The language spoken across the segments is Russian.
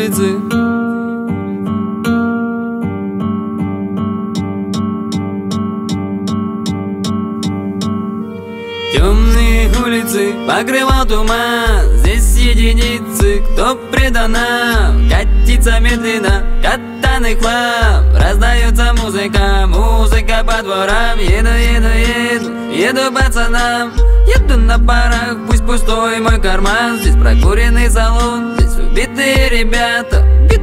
улицы. Темные улицы покрывал туман. Здесь единицы, кто предан нам. Катится медленно катаный хлам. Раздается музыка, музыка по дворам. Еду пацанам. Еду на парах, пусть пустой мой карман. Здесь прокуренный салон, здесь убитые ребята.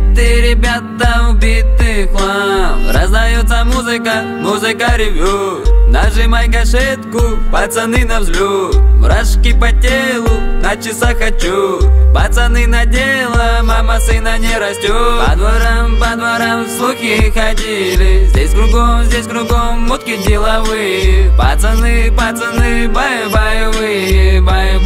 Убитый хлам. Раздается музыка, музыка ревет. Нажимай гашетку, пацаны на взлет. Мурашки по телу, на часах хочу. Пацаны на дело, мама сына не растет. По дворам слухи ходили. Здесь кругом мутки деловые. Пацаны, баю-баю-вы,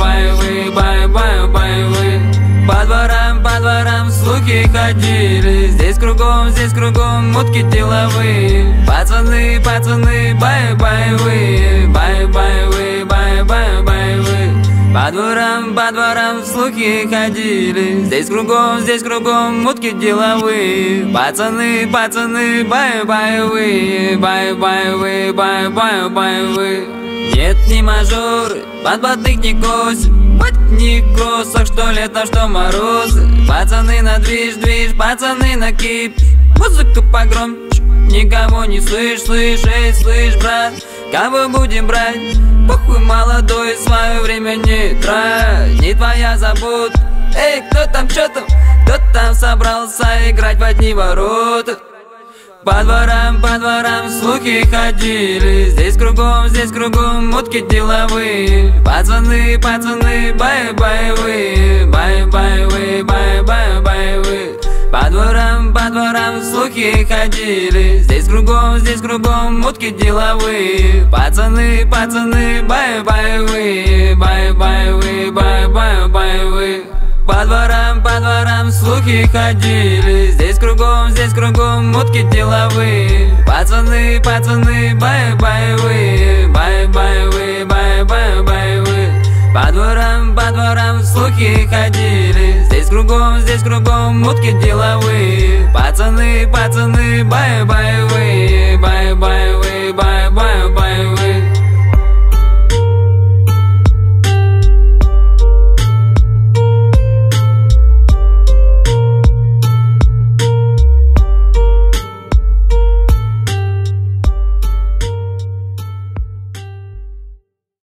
баю-баю-вы. По дворам слухи ходили. Здесь кругом мутки деловые. Пацаны, баю-баю-вы, баю-баю-вы, баю-баю-вы. По дворам слухи ходили. Здесь кругом мутки деловые. Пацаны, баю-баю-вы, баю-баю-вы, баю-баю-вы. Нет, не мажоры, подбатых не косят. Бать не кроссах, что лето, что морозы. Пацаны на движ, пацаны на кип. Музыку погромче, никого не слышь, эй, слышь, брат. Кого будем брать? Похуй молодой, свое время не трать. Не твоя забота. Эй, кто там, чё там? Кто там собрался играть в одни ворота? По дворам слухи ходили. Здесь кругом мутки деловые. Пацаны, баю-баю-вы, баю-баю-вы, баю-баю-вы. По дворам слухи ходили. Здесь кругом мутки деловые. Пацаны, баю-баю-вы, баю-баю-вы, баю-баю-вы. По дворам слухи ходили. Здесь кругом мутки деловые. Пацаны, баю-баю-вы, баю-баю-вы, баю-баю-вы. По дворам слухи ходили. Здесь кругом мутки деловые. Пацаны, баю-баю-вы, баю-баю-вы, баю-баю-вы.